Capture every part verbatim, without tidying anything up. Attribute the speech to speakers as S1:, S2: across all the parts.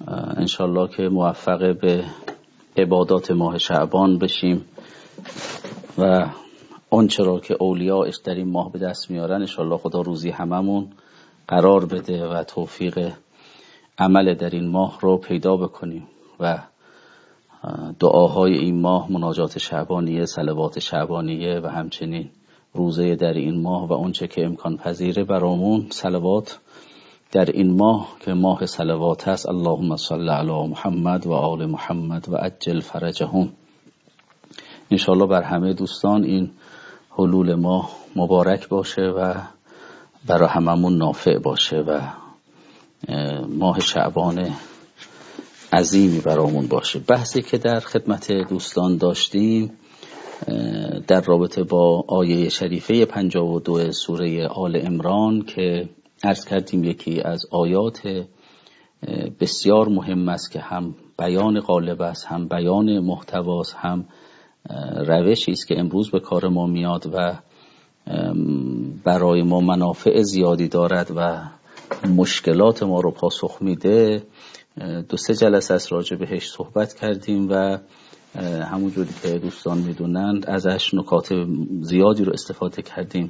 S1: انشالله که موفق به عبادات ماه شعبان بشیم و آنچه را که اولیاءش در این ماه به دست میارن انشالله خدا روزی هممون قرار بده و توفیق عمل در این ماه رو پیدا بکنیم و دعاهای این ماه، مناجات شعبانیه، صلوات شعبانیه و همچنین روزه در این ماه و اونچه که امکان پذیره برامون صلوات در این ماه که ماه صلوات هست. اللهم صل علی محمد و آل محمد و عجل فرجهم. انشالله بر همه دوستان این حلول ماه مبارک باشه و برای هممون نافع باشه و ماه شعبان عظیمی برامون باشه. بحثی که در خدمت دوستان داشتیم در رابطه با آیه شریفه پنجاه و دو سوره آل عمران که عرض کردیم یکی از آیات بسیار مهم است که هم بیان غالب است، هم بیان محتواست، هم روشی است که امروز به کار ما میاد و برای ما منافع زیادی دارد و مشکلات ما رو پاسخ میده. دو سه جلسه است راجع بهش صحبت کردیم و همونجوری که دوستان میدونند ازش نکات زیادی رو استفاده کردیم.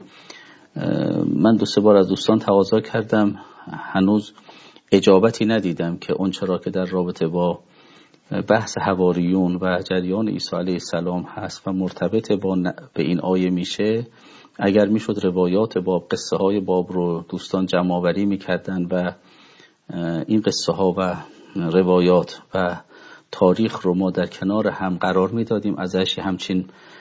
S1: من دو سه بار از دوستان تقاضا کردم، هنوز اجابتی ندیدم که اون چرا که در رابطه با بحث حواریون و جریان عیسی علیه السلام هست و مرتبط با به این آیه میشه، اگر میشد روایات باب، قصه های باب رو دوستان جمع آوری میکردن و این قصه ها و روایات و تاریخ رو ما در کنار هم قرار میدادیم، ازش همچین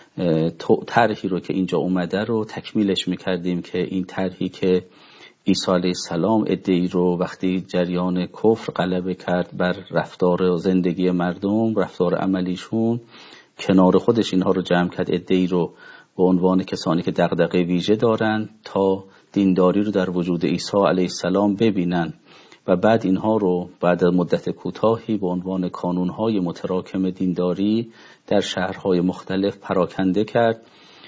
S1: طرحی رو که اینجا اومده رو تکمیلش میکردیم که این طرحی که عیسی علیه السلام ادعی رو وقتی جریان کفر غلبه کرد بر رفتار و زندگی مردم، رفتار عملیشون، کنار خودش اینها رو جمع کرد، ادعی رو به عنوان کسانی که دغدغه ویژه دارن تا دینداری رو در وجود عیسی علیه السلام ببینن و بعد اینها رو بعد از مدت کوتاهی به عنوان کانونهای متراکم دینداری در شهرهای مختلف پراکنده کرد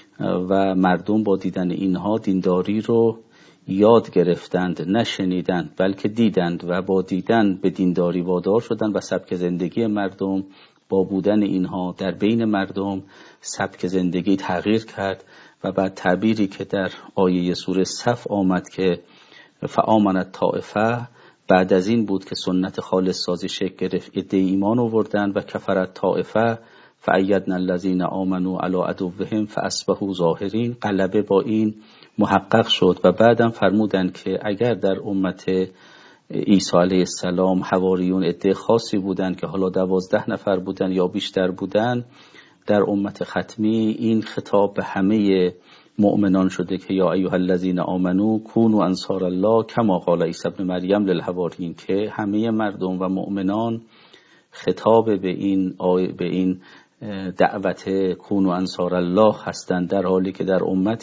S1: و مردم با دیدن اینها دینداری رو یاد گرفتند، نشنیدند بلکه دیدند و با دیدن به دینداری وادار شدند و سبک زندگی مردم با بودن اینها در بین مردم سبک زندگی تغییر کرد و بعد تعبیری که در آیه سوره صف آمد که فآمنت طائفه، بعد از این بود که سنت خالص سازی شکل گرفت، عده‌ای ایمان آوردند و کفرت طائفه فأیدنا الذین آمنوا علی عدوهم فاصبحوا ظاهرین. غلبه با این محقق شد و بعدم فرمودند که اگر در امت عیسی علیه السلام حواریون عده خاصی بودند که حالا دوازده نفر بودند یا بیشتر بودند، در امت ختمی این خطاب به همه مؤمنان شده که یا ایها الذین آمنو کونوا انصار الله کما قال عیسی ابن مریم للحواریین، که همه مردم و مؤمنان خطاب به این آیه به این دعوت کونوا انصار الله هستند، در حالی که در امت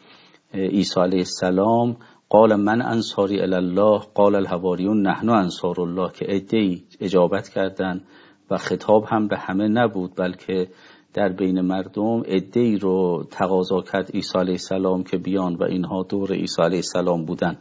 S1: عیسی علیه السلام قال من انصاری الی الله قال الحواریون نحن انصار الله، که عده‌ای اجابت کردند و خطاب هم به همه نبود بلکه در بین مردم عده‌ای رو تقاضا کرد عیسی علیه السلام که بیان و اینها دور عیسی علیه السلام بودن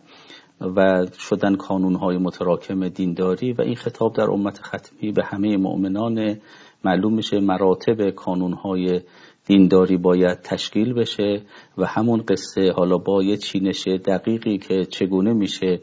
S1: و شدن کانونهای متراکم دینداری و این خطاب در امت ختمی به همه مؤمنان معلوم میشه مراتب کانونهای دینداری باید تشکیل بشه و همون قصه حالا با یه چینش دقیقی که چگونه میشه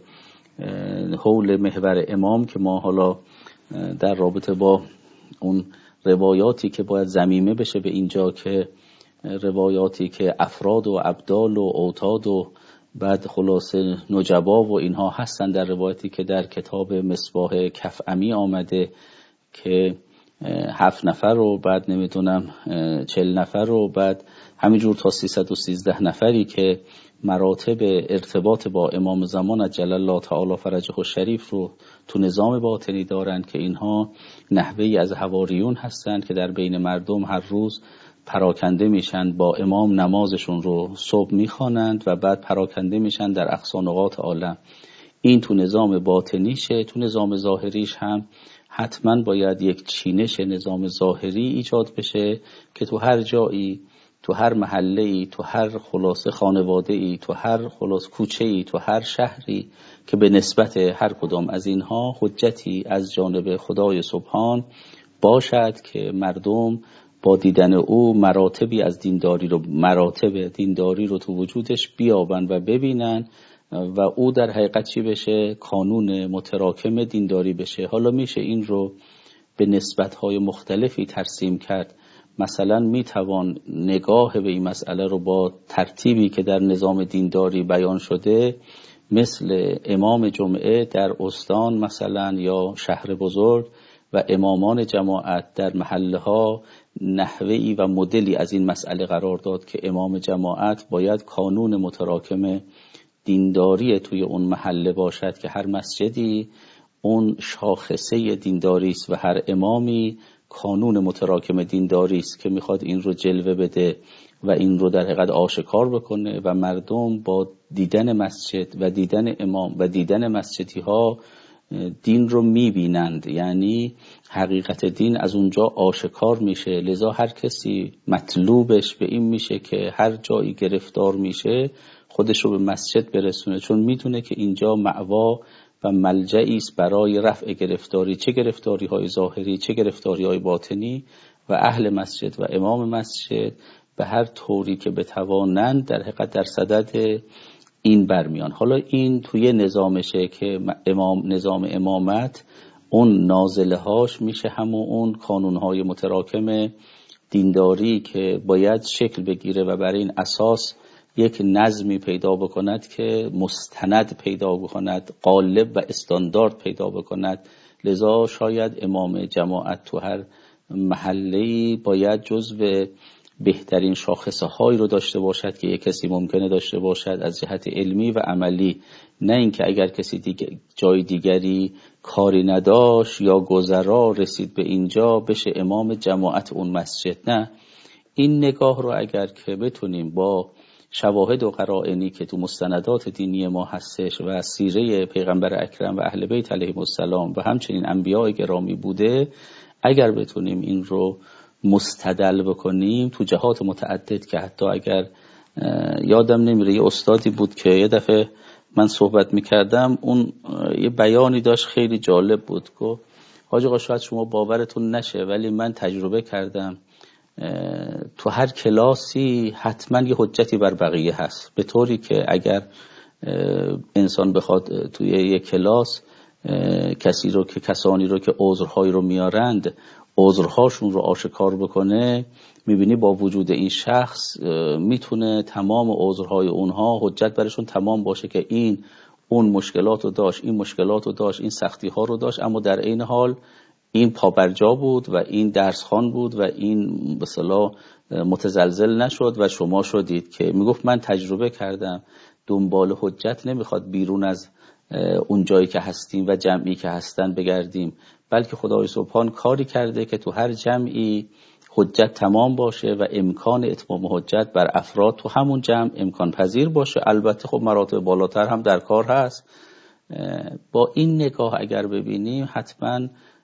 S1: حول محور امام که ما حالا در رابطه با اون روایاتی که باید ضمیمه بشه به اینجا که روایاتی که افراد و ابدال و اوتاد و بعد خلاصه نجبا و اینها هستن، در روایتی که در کتاب مصباح کفعمی آمده که هفت نفر و بعد نمیدونم چل نفر و بعد همینجور تا سیصد و سیزده نفری که مراتب ارتباط با امام زمان عجل الله تعالی فرجه الشریف رو تو نظام باطنی دارند که اینها نحوهی از حواریون هستند که در بین مردم هر روز پراکنده میشن، با امام نمازشون رو صبح میخوانند و بعد پراکنده میشن در اقصا نقاط عالم. این تو نظام باطنیشه. تو نظام ظاهریش هم حتما باید یک چینش نظام ظاهری ایجاد بشه که تو هر جایی تو هر محله ای، تو هر خلاصه خانواده ای، تو هر خلاص کوچه ای، تو هر شهری که به نسبت هر کدام از اینها حجتی از جانب خدای سبحان باشد که مردم با دیدن او مراتبی از دینداری رو مراتب دینداری رو تو وجودش بیابن و ببینن و او در حقیقت چی بشه؟ کانون متراکم دینداری بشه. حالا میشه این رو به نسبت‌های مختلفی ترسیم کرد. مثلا میتوان نگاه به این مسئله رو با ترتیبی که در نظام دینداری بیان شده، مثل امام جمعه در استان مثلا یا شهر بزرگ و امامان جماعت در محله ها، نحوهی و مدلی از این مسئله قرار داد که امام جماعت باید کانون متراکم دینداری توی اون محله باشد که هر مسجدی اون شاخصه دینداری است و هر امامی کانون متراکم دینداری است که میخواد این رو جلوه بده و این رو در حقیقت آشکار بکنه و مردم با دیدن مسجد و دیدن امام و دیدن مسجدی ها دین رو میبینند، یعنی حقیقت دین از اونجا آشکار میشه. لذا هر کسی مطلوبش به این میشه که هر جایی گرفتار میشه خودش رو به مسجد برسونه، چون میدونه که اینجا مأوا و ملجعی است برای رفع گرفتاری، چه گرفتاری های ظاهری چه گرفتاری های باطنی، و اهل مسجد و امام مسجد به هر طوری که بتوانند در حقیقت در صدد این برمیان. حالا این توی نظامشه که امام نظام امامت اون نازله هاش میشه همون اون کانونهای متراکم دینداری که باید شکل بگیره و برای این اساس یک نظمی پیدا بکند که مستند پیدا بکند، غالب و استاندارد پیدا بکند. لذا شاید امام جماعت تو هر محله‌ای باید جزو بهترین شاخصه هایی رو داشته باشد که یک کسی ممکنه داشته باشد از جهت علمی و عملی، نه اینکه اگر کسی دیگر جای دیگری کاری نداشت یا گذرا رسید به اینجا بشه امام جماعت اون مسجد. نه، این نگاه رو اگر که بتونیم با شواهد و قرائنی که تو مستندات دینی ما هستش و سیره پیغمبر اکرم و اهل بیت علیهم السلام و همچنین انبیاء گرامی بوده، اگر بتونیم این رو مستدل بکنیم تو جهات متعدد که حتی اگر یادم نمیره یه استادی بود که یه دفعه من صحبت میکردم، اون یه بیانی داشت خیلی جالب بود، گفت حاج آقا شاید شما باورتون نشه ولی من تجربه کردم تو هر کلاسی حتما یه حجتی بر بقیه هست، به طوری که اگر انسان بخواد توی یه کلاس کسی رو که کسانی رو که عذرهایی رو میارند عذرهاشون رو آشکار بکنه، میبینی با وجود این شخص میتونه تمام عذرهای اونها حجت برشون تمام باشه که این اون مشکلات رو داشت، این مشکلات رو داشت، این سختی ها رو داشت، اما در این حال این پابرجا بود و این درسخوان بود و این به اصطلاح متزلزل نشد و شما شدید. که میگفت من تجربه کردم دنبال حجت نمیخواد بیرون از اون جایی که هستیم و جمعی که هستن بگردیم، بلکه خدای سبحان کاری کرده که تو هر جمعی حجت تمام باشه و امکان اتمام حجت بر افراد تو همون جمع امکان پذیر باشه. البته خب مراتب بالاتر هم در کار هست. با این نگاه اگر ببینیم حتما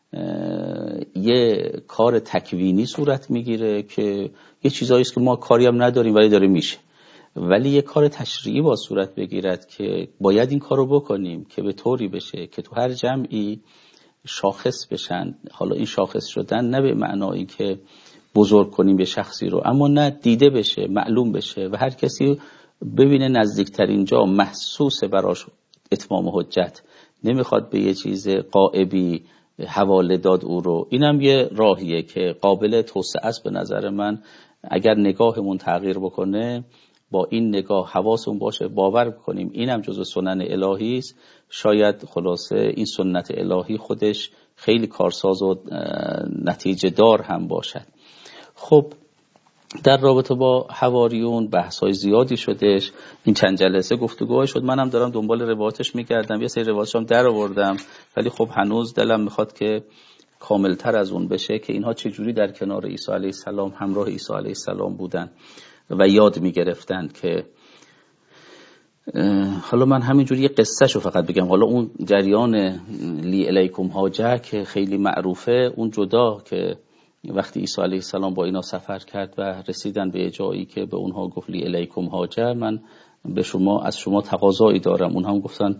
S1: یه کار تکوینی صورت میگیره که یه چیزایی است که ما کاری هم نداریم ولی داره میشه، ولی یه کار تشریعی با صورت بگیرد که باید این کارو بکنیم که به طوری بشه که تو هر جمعی شاخص بشن. حالا این شاخص شدن نه به معنایی که بزرگ کنیم به شخصی رو، اما نه دیده بشه، معلوم بشه و هر کسی ببینه نزدیکترین جا محسوس براش اتمام حجت، نمیخواد به یه چیز غائبی حواله داد او رو. اینم یه راهیه که قابل توسعه است به نظر من. اگر نگاهمون تغییر بکنه، با این نگاه حواسمون باشه باور کنیم اینم جزو سنن الهی است، شاید خلاصه این سنت الهی خودش خیلی کارساز و نتیجه دار هم باشد. خب در رابطه با حواریون بحث‌های زیادی شدش، این چند جلسه گفتگوهای شد، منم دارم دنبال روایتش می‌گردم، یه سری روایتش هم در آوردم، ولی خب هنوز دلم میخواد که کاملتر از اون بشه که اینها چجوری در کنار عیسی علیه السلام همراه عیسی علیه السلام بودن و یاد می‌گرفتن. که حالا من همینجوری یه قصه شو فقط بگم، حالا اون جریان لی الیکم حاجه که خیلی معروفه اون جدا، که وقتی عیسی علیه السلام با اینا سفر کرد و رسیدن به جایی که به اونها گفت لی الیکم هاجر، من به شما از شما تقاضایی دارم. اونها هم گفتن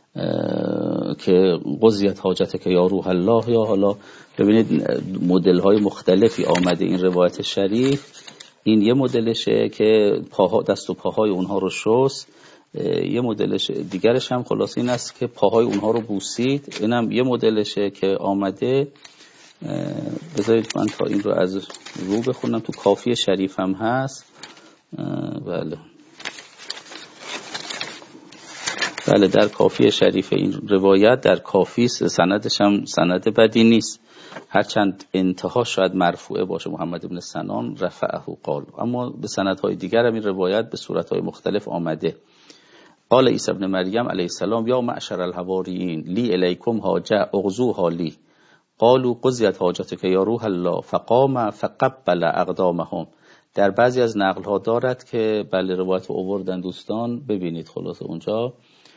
S1: که قضیت حاجتک یا روح الله. یا حالا ببینید مدل های مختلفی آمده این روایت شریف. این یه مدلشه که پاها دست و پاهای اونها رو شست، یه مدلش دیگرش هم خلاص این است که پاهای اونها رو بوسید. اینم یه مدلشه که آمده. بذارید من تا این رو از رو بخونم، تو کافی شریف هم هست. بله بله در کافی شریف این روایت در کافی سندش هم سند بدی نیست، هرچند انتها شاید مرفوعه باشه، محمد بن سنان رفعه قال، اما به سندهای دیگر هم این روایت به صورتهای مختلف آمده. قال عیسی ابن مریم علیه السلام یا معشر الحواریین لی الیکم حاجه اغزوها لی قالوا قضیت حاجتک یا روح الله فقام فقبل اقدامهم. در بعضی از نقل ها دارد که بله روایت آوردن دوستان، ببینید خلاصه اونجا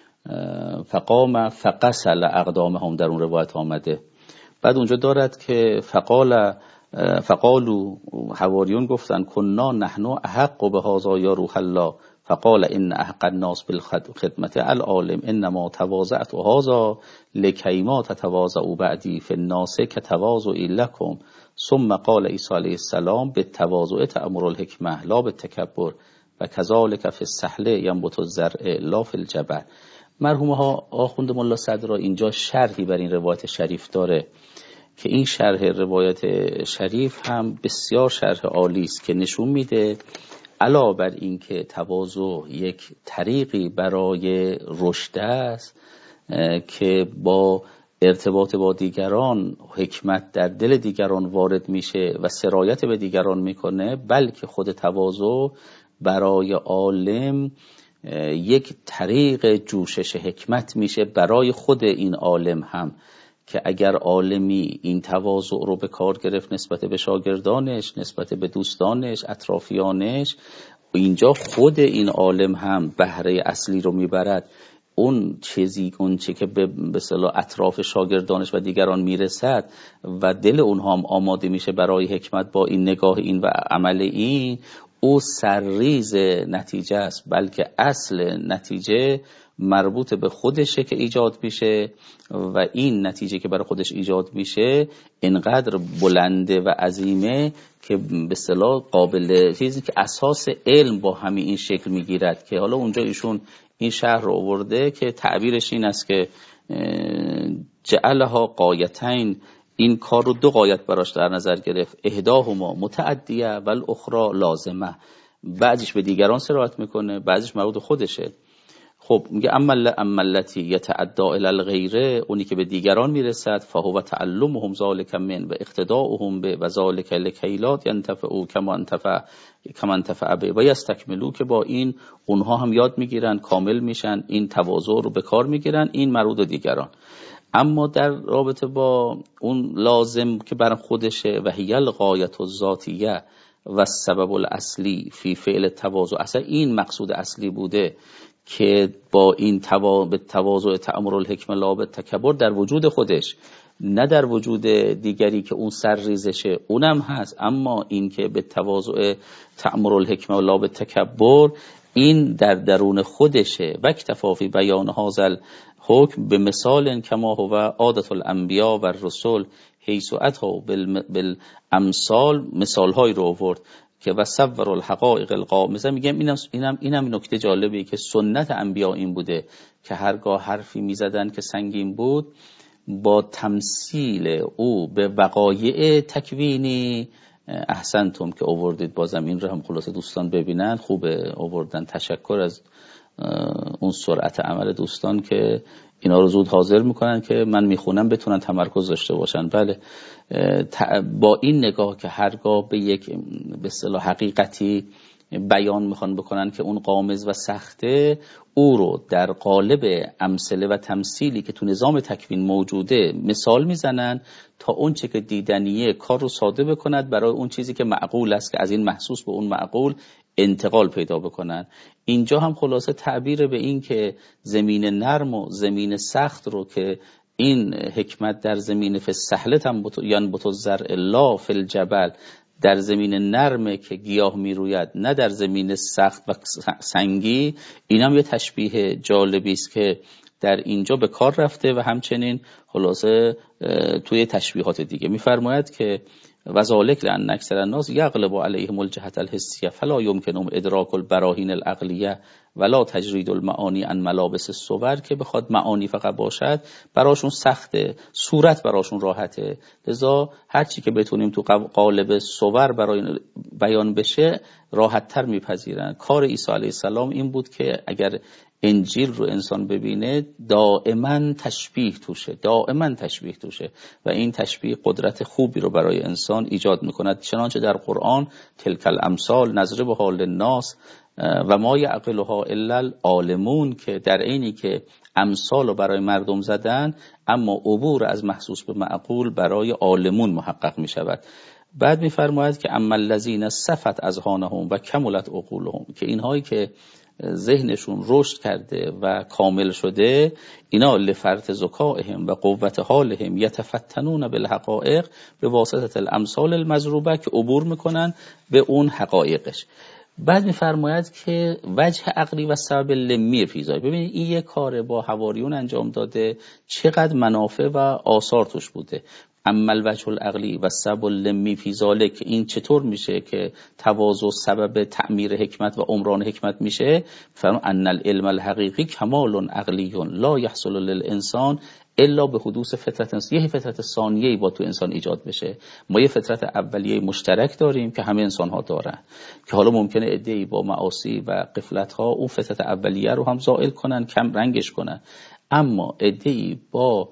S1: فقام فقسل اقدامهم در اون روایت آمده. بعد اونجا دارد که فقال فقالو حواریون گفتن کنا نحن احق بهذا یا روح الله فقال ان احق الناس بالخدمت العالم انما تواضعت هذا لکی ما تتواضعوا بعدی فی الناس کتواضعی لکم. ثم قال عیسی علیه السلام بالتواضع تأمر الحکمه لا بالتکبر و کذالک فی السهل ینبت الزرع لا فی الجبل. مرحوم ها آخوند ملا صدرا اینجا شرحی بر این روایت شریف داره که این شرح روایت شریف هم بسیار شرح عالی است که نشون میده علاوه بر این که تواضع یک طریقی برای رشد است که با ارتباط با دیگران حکمت در دل دیگران وارد میشه و سرایت به دیگران میکنه، بلکه خود تواضع برای عالم یک طریق جوشش حکمت میشه برای خود این عالم هم، که اگر عالمی این تواضع رو به کار گرفت نسبت به شاگردانش، نسبت به دوستانش، اطرافیانش، اینجا خود این عالم هم بهره اصلی رو میبرد. اون چیزی اون چی که به اصطلاح اطراف شاگردانش و دیگران میرسد و دل اونها هم آماده میشه برای حکمت با این نگاه این و عمل این، او سرریز نتیجه است، بلکه اصل نتیجه مربوط به خودشه که ایجاد میشه و این نتیجه که برای خودش ایجاد میشه اینقدر بلنده و عظیمه که به اصطلاح قابل چیزی که اساس علم با همین این شکل میگیرد، که حالا اونجا ایشون این شهر رو آورده که تعبیرش این است که جعلها قایتین، این کار رو دو قایت براش در نظر گرفت، احداهما متعدیه و الاخرى لازمه، بعضیش به دیگران سرایت میکنه بعضیش مربوط خودشه. خب میگه اما اما التی یتعدى الی الغیره، اونی که به دیگران میرسد، فهو تعلمهم ذلک من و اقتداؤهم به و ذلک لکیلات ینتفعوا کما انتفع کما انتفع به و یستکملوا، که با این اونها هم یاد میگیرن، کامل میشن، این تواضع رو به کار میگیرن، این مربوط دیگران. اما در رابطه با اون لازم که بر خودشه و هی الغایت الذاتیه و سبب الاصلی فی فعل تواضع، اصلا این مقصود اصلی بوده که با این توا... به تواضع تأمر الحکمه لا بالتکبر در وجود خودش، نه در وجود دیگری که اون سر ریزشه، اونم هست، اما این که به تواضع تأمر الحکمه لا بالتکبر این در درون خودشه. و اکتفا فی بیان هذا حکم به مثال کما هو عادت الانبیاء و الرسل حیث اتوا بالامثال، مثال های رو آورد که و صور الحقائق القائمه. مثلا میگم اینم اینم اینم نکته جالبی که سنت انبیا این بوده که هرگاه حرفی میزدن که سنگین بود، با تمثیل او به وقایع تکوینی، احسنتم که آوردید، بازم این رو هم خلاصه دوستان ببینن، خوبه آوردن، تشکر از اون سرعت عمل دوستان که اینا رو زود حاضر میکنن که من میخونم بتونن تمرکز داشته باشن. بله با این نگاه که هرگاه به یک به اصطلاح حقیقتی بیان میخوان بکنن که اون غامض و سخته، او رو در قالب امثله و تمثیلی که تو نظام تکوین موجوده مثال میزنن تا اون چه که دیدنیه کار رو ساده بکند برای اون چیزی که معقول است، که از این محسوس به اون معقول انتقال پیدا بکنن. اینجا هم خلاصه تعبیر به این که زمین نرم و زمین سخت رو که این حکمت در زمین فسحلت هم ینبت الزرع لا فی الجبل، در زمین نرمه که گیاه میروید نه در زمین سخت و سنگی. این هم یه تشبیه جالبی است که در اینجا به کار رفته و همچنین خلاصه توی تشبیهات دیگه میفرماید که وذالک لأن اکثر الناس یغلب علیهم الجهت الحسیه فلا یمکنهم ادراک البراهین العقلیه ولا تجرید المعانی عن ملابس الصور، که بخواد معانی فقط باشد براشون سخته، صورت براشون راحته، لذا هر چی که بتونیم تو قالب صور برای بیان بشه راحت تر میپذیرن. کار عیسی علیه السلام این بود که اگر انجیل رو انسان ببینه دائما تشبیه توشه، دائما تشبیه توشه و این تشبیه قدرت خوبی رو برای انسان ایجاد میکند. چنانچه در قرآن تلک الامثال نضربها للناس و ما یعقلها الا العالمون، که در عینی که امثال رو برای مردم زدن اما عبور از محسوس به معقول برای عالمون محقق میشود. بعد میفرماید که اما الذین صفت اذهانهم و کملت عقولهم، که اینهایی که ذهنشون رشد کرده و کامل شده، اینا لفرط ذکائهم و قوت حالهم یتفتنون بالحقائق به واسطه الامثال المضروبه، که عبور میکنن به اون حقایقش. بعد میفرماید که وجه عقلی و سبب لمی فیضای، ببینید این یه کار با حواریون انجام داده، چقدر منافع و آثار توش بوده. اما الوجه العقلی و سبب لمی فی ذالک، این چطور میشه که تواضع سبب تعمیر حکمت و عمران حکمت میشه؟ فرمان ان العلم الحقیقی کمال عقلی لا یحصل للانسان الا به حدوث فطرت انسان. یه فطرت ثانیه‌ای با تو انسان ایجاد بشه. ما یه فطرت اولیه مشترک داریم که همه انسان ها دارن، که حالا ممکنه عده‌ای با معاصی و غفلت ها اون فطرت اولیه رو هم زائل کنن، کم رنگش کنن، اما عده‌ای با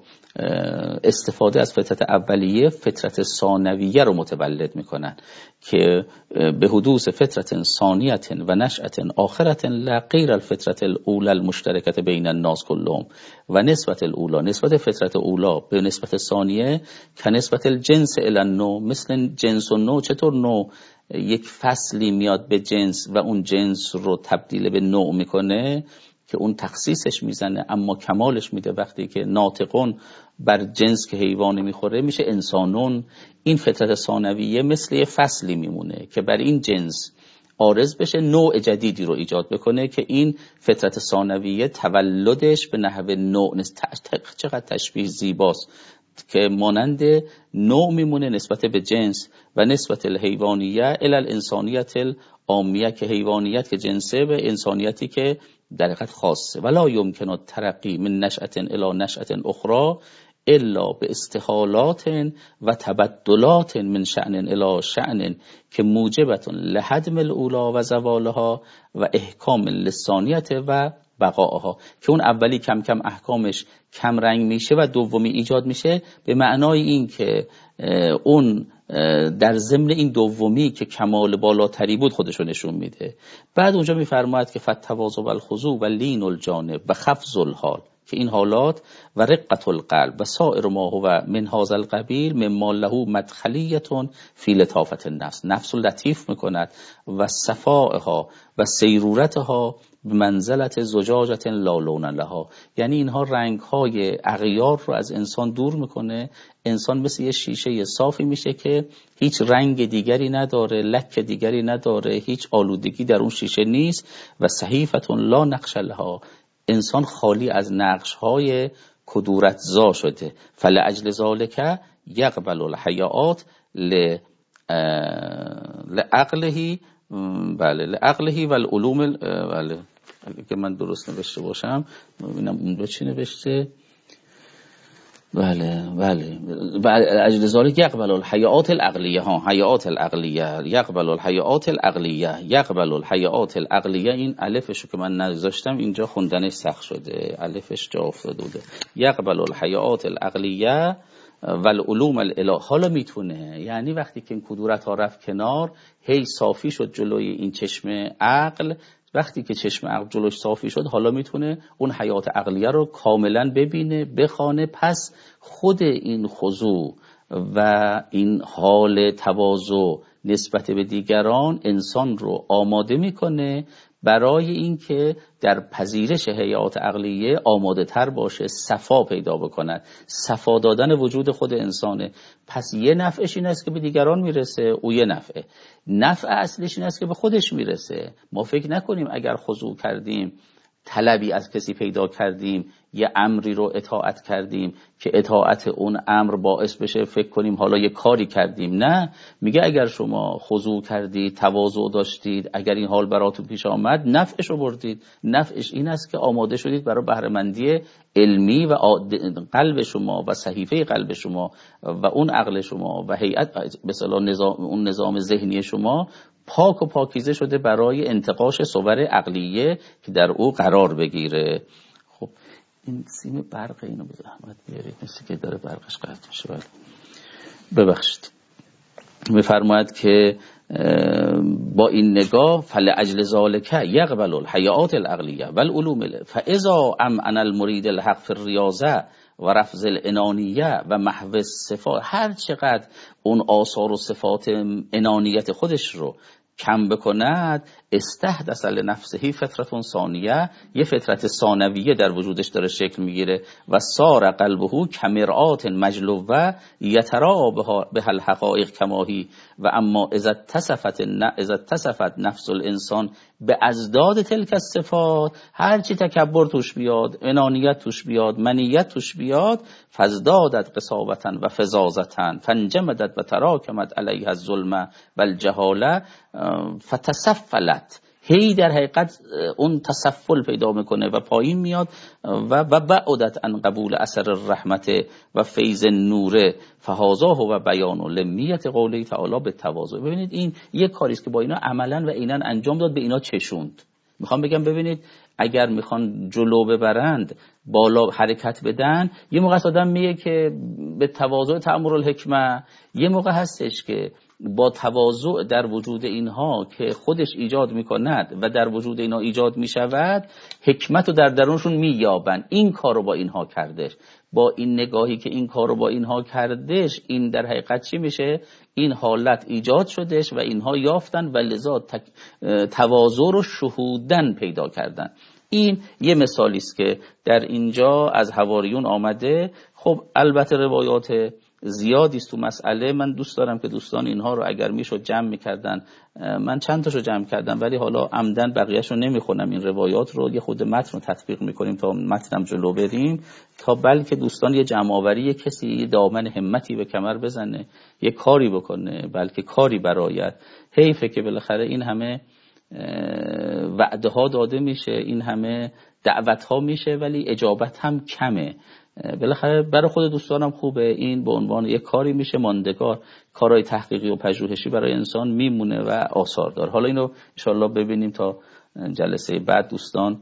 S1: استفاده از فطرت اولیه فطرت ثانویه رو متولد میکنن که به حدوث فطرت ثانیه و نشأت آخرة لا غیر الفطرت الاولى المشترکه بین الناس كلهم و نسبت الاولى، نسبت فطرت اولا به نسبت ثانیه که نسبت الجنس الی النوع، مثل جنس و نوع. چطور نوع یک فصلی میاد به جنس و اون جنس رو تبدیل به نوع میکنه که اون تخصیصش میزنه، اما کمالش میده وقتی که ناطقون بر جنس که حیوان میخوره میشه انسانون. این فطرت ثانویه مثل یه فصلی میمونه که بر این جنس عارض بشه، نوع جدیدی رو ایجاد بکنه که این فطرت ثانویه تولدش به نحو نوع نیست. چقدر تشبیه زیباست که مانند نوع میمونه نسبت به جنس و نسبت الحیوانیه الی الانسانیت العامیه، که حیوانیت که جنسه به انسانیتی که در حقیقت خاصه. ولا یمکن الترقی من نشأة الی نشأة اخرى الا به استحالات و تبدلات من شأن الی شأن که موجبت لهدم الاولی و زوالها و احکام للثانیه و بقاها، که اون اولی کم کم احکامش کم رنگ میشه و دومی ایجاد میشه، به معنای این که اون در ضمن این دومی که کمال بالاتری بود خودشو نشون میده. بعد اونجا میفرماید که فتواضع و الخضوع و لین الجانب و خفض الحال، که این حالات و رقت القلب و سائر ما هو من هذا القبیل مما له مدخلیه فی لطافت النفس، نفس لطیف میکند و صفائها و سیرورتها به منزلت زجاجت لا لون لها، یعنی اینها رنگ های اغیار رو از انسان دور میکنه. انسان مثل یه شیشه صافی میشه که هیچ رنگ دیگری نداره، لک دیگری نداره، هیچ آلودگی در اون شیشه نیست. و صحیفه لا نقش لها، انسان خالی از نقش های کدورت زا شده. فلأجل ذالک یقبل الحیات لعقله، بله لعقله و العلوم، بله که من درست نوشته باشم ببینم اون چی نوشته. بله بله اجل ذالک یقبل الحیات العقلیه، ها حیات العقلیه، یقبل الحیات العقلیه، یقبل الحیات العقلیه. این الفشو که من نذاشتم اینجا خوندنش سخت شده، الفش جا افتاده بوده. یقبل الحیات العقلیه و العلوم الالهه. حالا میتونه، یعنی وقتی که این کدورت ها رفت کنار، هی صافی شد جلوی این چشم عقل، وقتی که چشم عقل جلوش صافی شد حالا میتونه اون حیات عقلیه رو کاملا ببینه، بخوانه. پس خود این خضوع و این حال تواضع نسبت به دیگران انسان رو آماده میکنه برای اینکه در پذیرش هیئات عقلیه آماده تر باشه، صفا پیدا بکند. صفا دادن وجود خود انسانه. پس یه نفعش این است که به دیگران میرسه، او یه نفعه. نفع اصلیش این است که به خودش میرسه. ما فکر نکنیم اگر خضوع کردیم، طلبی از کسی پیدا کردیم، یه امری رو اطاعت کردیم که اطاعت اون امر باعث بشه فکر کنیم حالا یه کاری کردیم. نه، میگه اگر شما خضوع کردید، تواضع داشتید، اگر این حال براتون پیش آمد، نفعش رو بردید. نفعش این است که آماده شدید برای بهره‌مندی علمی و قلب شما و صحیفه قلب شما و اون عقل شما و هیئت به اصطلاح نظام، اون نظام ذهنی شما پاک و پاکیزه شده برای انتقاش صور عقلیه که در او قرار بگیره. خب این سیم برق اینو به زحمت بیارید، مثل که داره برقش قطع میشه. ببخشید. میفرماید که با این نگاه فلأجل ذالک یقبل الحیات العقلیه والعلوم فاذا امعن المرید الحق فی الریاضه و رفض الانانیه و محو الصفات، هر چقدر اون آثار و صفات انانیت خودش رو کم بکند، استحدث لنفسه فطرة ثانیه، یه فطرت ثانویه در وجودش داره شکل میگیره و صار قلبه کمرآت مجلوه یترا بها الحقائق کماهی و اما اذا اتصفت اذا اتصفت نفس الانسان به ازداد تلک الصفات، هرچی تکبر توش بیاد، انانیت توش بیاد، منیت توش بیاد، فازدادت قساوة و فظاظة فانجمدت و تراکمت علیها الظلم و الجهاله فتصفلت، هی در حقیقت اون تصفل پیدا میکنه و پایین میاد و و بعدت عن قبول اثر الرحمت و فیض نور فهذا هو بیان لمیت قوله تعالی بالتواضع. ببینید این یک کاری است که با اینا عملا و عینا انجام داد، به اینا چشوند. میخوام بگم ببینید اگر میخوان جلو ببرند، بالا حرکت بدن، یه موقع آدم میگه که به تواضع تأمر الحکمه، یه موقع هستش که با تواضع در وجود اینها که خودش ایجاد میکند و در وجود اینها ایجاد میشود، حکمت رو در درونشون مییابن. این کار رو با اینها کردش، با این نگاهی که این کار رو با اینها کردش، این در حقیقت چی میشه؟ این حالت ایجاد شدش و اینها یافتن و لذا تواضع رو شهودن پیدا کردن. این یه مثالی است که در اینجا از حواریون آمده. خب البته روایات زیادی است تو مسئله. من دوست دارم که دوستان اینها رو اگر میشد جمع میکردن، من چند تاشو جمع کردم ولی حالا عمدن بقیه‌شو نمیخونم، این روایات رو یه خود متن رو تطبیق میکنیم تا متنم جلو بریم، تا بلکه دوستان یه جمع آوری، کسی یه دامن همتی به کمر بزنه، یه کاری بکنه، بلکه کاری برایت. حیفه که بالاخره این همه وعده ها داده میشه، این همه دعوت ها میشه ولی اجابت هم کمه. بالاخره برای خود دوستانم خوبه، این به عنوان یک کاری میشه ماندگار، کارهای تحقیقی و پژوهشی برای انسان میمونه و آثار دار. حالا اینو انشالله ببینیم تا جلسه بعد دوستان.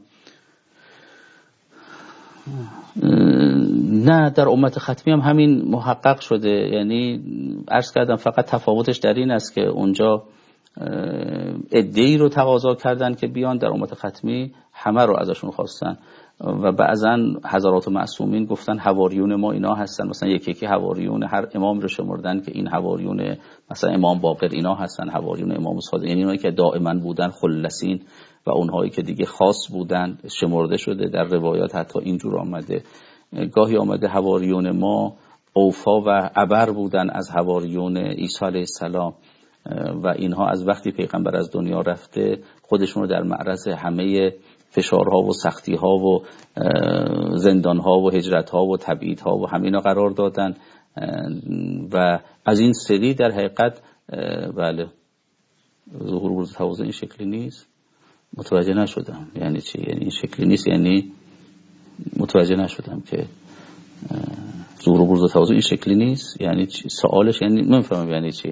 S1: نه در امت ختمی هم همین محقق شده، یعنی عرض کردم فقط تفاوتش در این است که اونجا عده‌ای رو تقاضا کردن که بیان، در امت ختمی همه رو ازشون خواستن و بعضا حضرات معصومین گفتن حواریون ما اینا هستن، مثلا یکی یکی حواریون هر امام رو شمردن که این حواریون مثلا امام باقر اینا هستن، حواریون امام صادق، یعنی اونایی که دائما بودن خلصین و اونهایی که دیگه خاص بودن شمرده شده. در روایات حتی اینجور آمده، گاهی آمده حواریون ما اوفا و ابر بودن از حواریون عیسی علیه السلام و اینها از وقتی پیغمبر از دنیا رفته خودشون رو در معرض همه فشارها و سختیها و زندانها و هجرتها و تبعیدها و همینا قرار دادن و از این سری در حقیقت بله ظهور بروز تواضع این شکلی نیست. متوجه نشدم یعنی چی، یعنی این شکلی نیست، یعنی متوجه نشدم که ظهور بروز تواضع این شکلی نیست یعنی چی؟ سوالش یعنی نمیفهمم یعنی چی.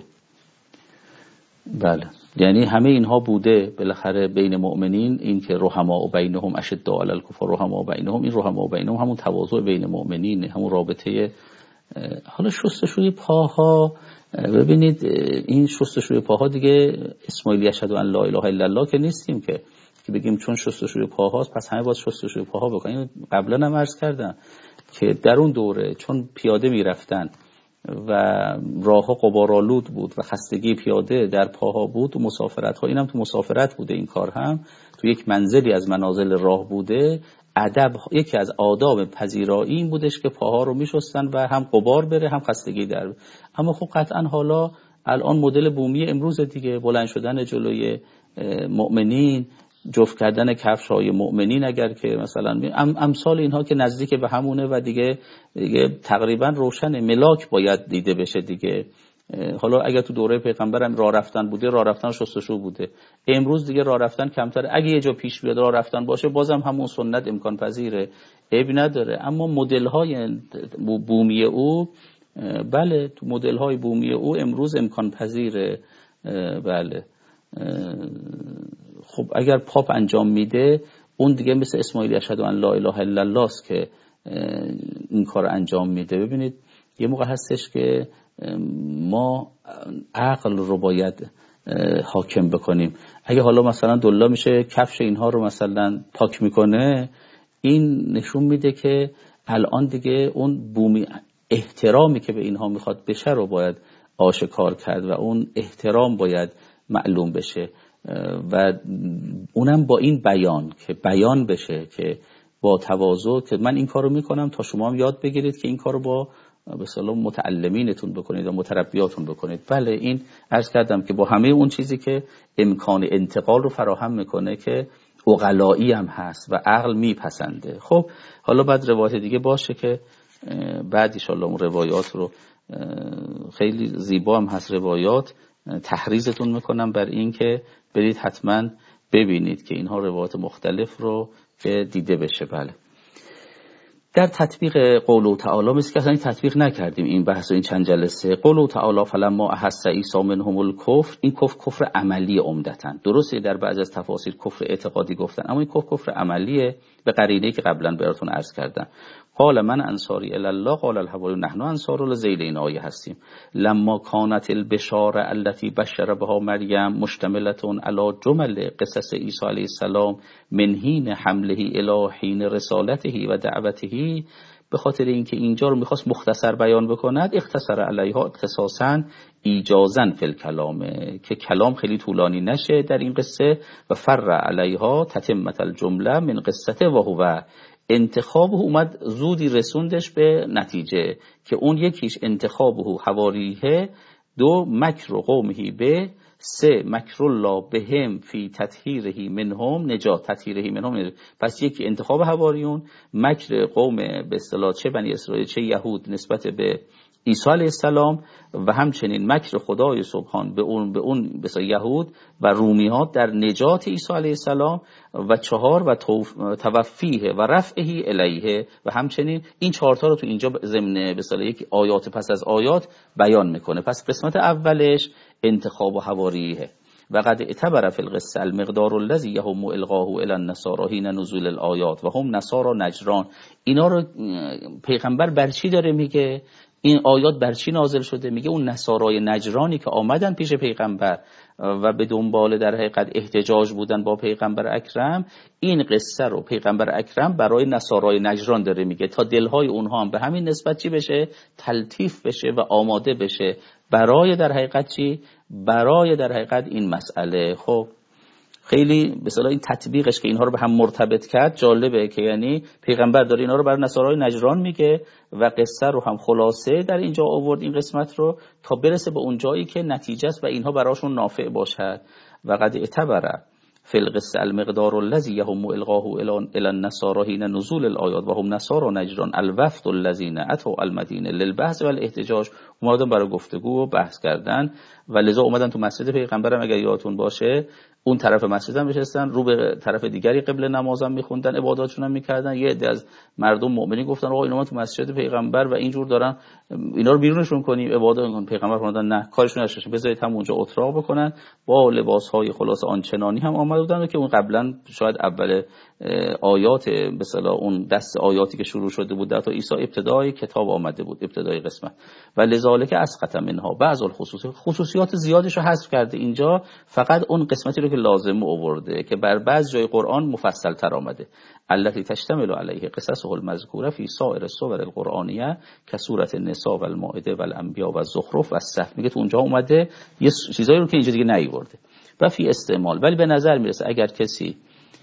S1: بله یعنی همه اینها بوده بالاخره بین مؤمنین، این که رحماء بینهم اشداء علی الکفار رحماء بینهم، این رحماء بینهم همون تواضع بین مؤمنین، همون رابطه. حالا شستشوی پاها، ببینید این شستشوی پاها دیگه اسماعیل یشهد ان لا اله الا الله که نیستیم که که بگیم چون شستشوی پاهاست پس همه باید شستشوی پاها بکنن. قبلا هم عرض کردم که در اون دوره چون پیاده میرفتن و راه ها غبارآلود بود و خستگی پیاده در پاها بود و مسافرت ها، اینم تو مسافرت بوده این کار هم تو یک منزلی از منازل راه بوده. ادب یکی از آداب پذیرایی این بودش که پاها رو میشستن و هم غبار بره هم خستگی در. اما خب قطعا حالا الان مدل بومی امروز دیگه، بلند شدن جلوی مؤمنین، جفت کردن کفش های مؤمنین اگر که مثلا امثال اینها که نزدیک به همونه و دیگه, دیگه تقریبا روشن ملاک باید دیده بشه دیگه. حالا اگر تو دوره پیغمبرم راه رفتن بوده، راه رفتن شستشو بوده. امروز دیگه راه رفتن کمتر، اگه یه جا پیش بیاد راه رفتن باشه بازم همون سنت امکان پذیره، عیب نداره. اما مدل های بومی او، بله تو مدل های بومی او امروز امکان پذیره. بله خب اگر پاپ انجام میده اون دیگه مثل اسماعیل اشهد ان لا اله الا الله است که این کار انجام میده. ببینید یه موقع هستش که ما عقل رو باید حاکم بکنیم. اگه حالا مثلا دلا میشه کفش اینها رو مثلا پاک میکنه، این نشون میده که الان دیگه اون بومی احترامی که به اینها میخواد بشه رو باید آشکار کرد و اون احترام باید معلوم بشه و اونم با این بیان که بیان بشه که با تواضع که من این کارو میکنم تا شما هم یاد بگیرید که این کارو با به سلام متعلمینتون بکنید و متربیاتون بکنید. بله این عرض کردم که با همه اون چیزی که امکان انتقال رو فراهم میکنه که عقلایی هم هست و عقل میپسنده. خب حالا بعد روایت دیگه باشه که بعد ان شاء الله اون روایات رو خیلی زیبا هم هست روایات، تحریضتون میکنم بر این که برید حتما ببینید که اینها روایات مختلف رو که دیده بشه. بله در تطبیق قوله تعالی مثل که اصلا این تطبیق نکردیم این بحث و این چند جلسه. قوله تعالی فلما احس عیسی منهم الکفر، این کفر کفر عملی عمدتاً. درسته در بعضی از تفاسیر کفر اعتقادی گفتن، اما این کفر کفر عملیه به قرینه‌ای که قبلا براتون عرض کردم. قال من انصاری الی الله قال الحواری نحن انصار الله، ذیل این آیه هستیم. لما کانت البشاره التي بشر بها مریم مشتمله علی جمل قصص عیسی علیه السلام من حین حمله الی حین رسالته و دعوته، به خاطر اینکه اینجا رو میخواست مختصر بیان بکند اختصر علیها اختصاصا ایجازا فی الکلام، که کلام خیلی طولانی نشه در این قصه. و فر علیها تتمت الجمله من قصته و هو، انتخاب اومد زودی رسوندش به نتیجه که اون یکیش انتخاب او حواریه، دو مکر قومهی به، سه مکر الله بهم فی تطهیرهی منهم نجات تطهیرهی منهم. پس یکی انتخاب حواریون، مکر قوم به اصطلاح چه بنی اسرائیل چه یهود نسبت به عیسی علیه السلام، و همچنین مکر خدای سبحان به اون به اون به یهود و رومیات در نجات عیسی علیه السلام، و چهار و توفیه و رفعه الیه. و همچنین این چهار تا رو تو اینجا ضمن به اصطلاح یک آیات پس از آیات بیان میکنه. پس قسمت اولش انتخاب و حواریه. و قد اعتبر فی القصه المقدار الذی یهم القاه الی النصارى حین نزول الآیات و هم نصارى نجران. اینا رو پیغمبر بر چی داره میگه؟ این آیات بر چی نازل شده؟ میگه اون نصارای نجرانی که آمدن پیش پیغمبر و به دنبال در حقیقت احتجاج بودن با پیغمبر اکرم، این قصه رو پیغمبر اکرم برای نصارای نجران داره میگه تا دلهای اونها هم به همین نسبت چی بشه؟ تلطیف بشه و آماده بشه برای در حقیقت چی؟ برای در حقیقت این مسئله. خب خیلی به اصطلاح این تطبیقش که اینها رو به هم مرتبط کرد جالبه که یعنی پیغمبر داره اینها رو برای نصارای نجران میگه و قصه رو هم خلاصه در اینجا آورد این قسمت رو تا برسه به اون جایی که نتیجه است و اینها براشون نافع باشد. و قد اعتبر فی القصه المقدار الذی یهم القاه الی النصارى حین نزول الآیات و هم نصارى نجران الوفد الذین اتوا المدینه للبحث والاحتجاج، اومدن برای گفتگو و بحث کردن و لذا اومدن تو مسجد پیغمبرم اگر یادتون باشه اون طرف مسجد هم نشستن، رو به طرف دیگری قبله نمازم میخوندن، عباداتشون هم میکردن. یه عده از مردم مؤمنین گفتن آقا اینا ما تو مسجد پیغمبر و اینجور دارن، اینا رو بیرونشون کنیم عبادت کنن. پیغمبر فرمودن نه، کارشون نشه، بذارید هم اونجا اتراق بکنن. با لباسهای خلاص آنچنانی هم آمده بودن که اون قبلا شاید اول آیات به اصطلاح اون دست آیاتی که شروع شده بود در تا عیسی ابتدای کتاب آمده بود، ابتدای قسمت، و لذالک اسقط منها بعض الخصوص خصوصیات زیادش رو حذف کرده. اینجا فقط اون قسمتی رو که لازم آورده که بر بعض جای قرآن مفصل تر آمده. التي تشتمل علیه قصصه المذکوره فی سایر السور القرآنیه که سورة النساء و المائده و الانبیاء و الزخرف و الصف. میگه تو اونجا اومده یه چیزایی رو که اینجا دیگه نیورده. و فی استعمال، ولی به نظر میرسه اگر کسی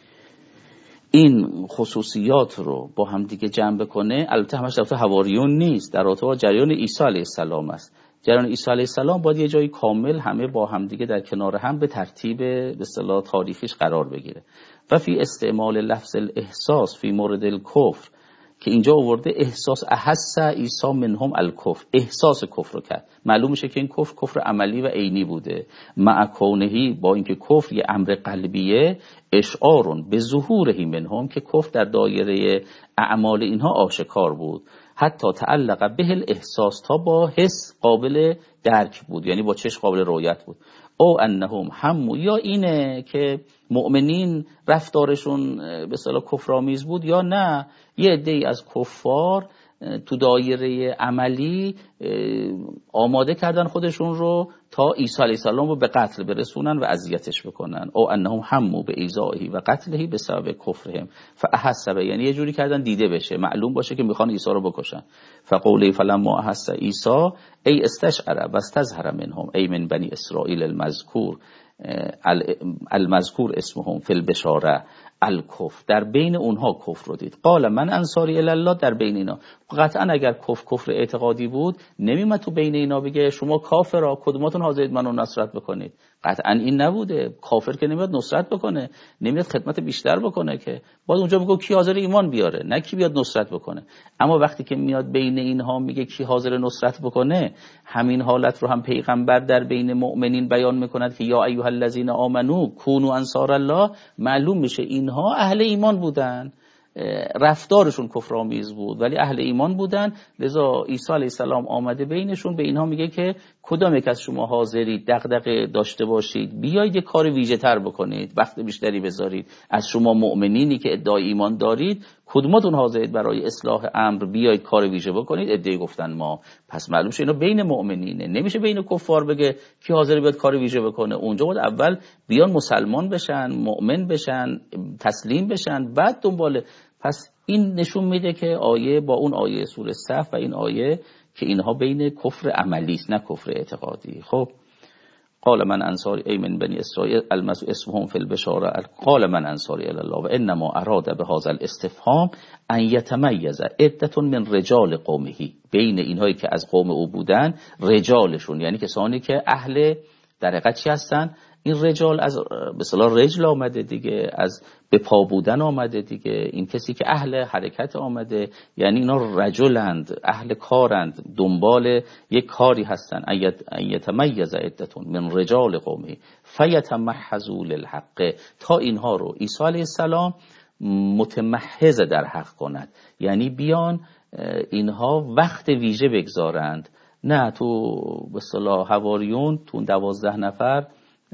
S1: این خصوصیات رو با هم دیگه جمع بکنه، البته همش در حواریون نیست، در رابطه با جریان عیسی علیه السلام است. جریان عیسی علیه السلام باید یه جایی کامل همه با هم دیگه در کنار هم به ترتیب به اصطلاح تاریخیش قرار بگیره. و فی استعمال لفظ الاحساس فی مورد الکفر که اینجا آورده احساس احس عیسی منهم الکفر، احساس کفر رو کرد. معلوم میشه که این کفر کفر عملی و عینی بوده، مع کونهی، با اینکه کفر یه امر قلبیه، اشعارون به ظهورهی منهم که کفر در دایره اعمال اینها آشکار بود، حتی تعلق به الاحساس تا با حس قابل درک بود، یعنی با چشم قابل رؤیت بود. او انهم هم، یا اینه که مؤمنین رفتارشون به اصطلاح کفرآمیز بود، یا نه یه عده‌ای از کفار تو دایره عملی آماده کردن خودشون رو تا عیسی علیه السلام رو به قتل برسونن و اذیتش بکنن. او انهم همو به ایذائه و قتله به سبب کفرهم فاحسب، یعنی یه جوری کردن دیده بشه، معلوم باشه که میخوان عیسی رو بکشن. فقوله فلما احس عیسی ای استشعر و استظهر منهم ای من بنی اسرائیل المذکور المذکور اسمهم فی البشاره الکفر، در بین اونها کفر رو دید. قال من انصاری الی الله، در بین اینا قطعا اگر کفر کفر اعتقادی بود نمیمد تو بین اینا بگه شما کافرا کدوماتون حاضرید منو نصرت بکنید. قطعا این نبوده. کافر که نمیاد نصرت بکنه، نمیاد خدمت بیشتر بکنه، که باز اونجا بگو کی حاضر ایمان بیاره، نه کی بیاد نصرت بکنه. اما وقتی که میاد بین اینها میگه کی حاضر نصرت بکنه، همین حالت رو هم پیغمبر در بین مؤمنین بیان میکند که یا ایها الذین آمنو کونوا انصار الله. معلوم میشه اینها اهل ایمان بودن، رفتارشون کفرآمیز بود ولی اهل ایمان بودن. لذا عیسی علیه السلام آمده بینشون، به اینها میگه که کدام یک از شما حاضرید دغدغه داشته باشید بیایید یک کار ویژه تر بکنید، وقت بیشتری بذارید، از شما مؤمنینی که ادعای ایمان دارید کدوماتون حاضرید برای اصلاح امر بیایید کار ویژه بکنید؟ ادعای گفتن ما. پس معلوم شه اینا بین مؤمنینه، نمیشه بین کفار بگه کی حاضر بیاد کار ویژه بکنه. اونجا باید اول بیان مسلمان بشن، مؤمن بشن، تسلیم بشن، بعد دنباله. پس این نشون میده که آیه با اون آیه سوره صف و این آیه که اینها بین کفر عملی است نه کفر اعتقادی. خب قال من انصاری ای من بنی اسرائیل المسو اسمهم فی البشاره قال من انصاری الی الله و انما اراد بهذا الاستفهام ان یتمیز عده من رجال قومه، بین اینهایی که از قوم او بودن، رجالشون یعنی کسانی که اهل در حقیقت چی هستن؟ این رجال از به اصطلاح رجل آمده دیگه، از به پا بودن آمده دیگه. این کسی که اهل حرکت آمده یعنی اینا رجلند، اهل کارند، دنبال یک کاری هستن. ایتمیز عدتون من رجال قومی فیتمحضوا للحق، تا اینها رو عیسی علیه السلام متمحض در حق کند، یعنی بیان اینها وقت ویژه بگذارند. نه تو به اصطلاح حواریون تو دوازده نفر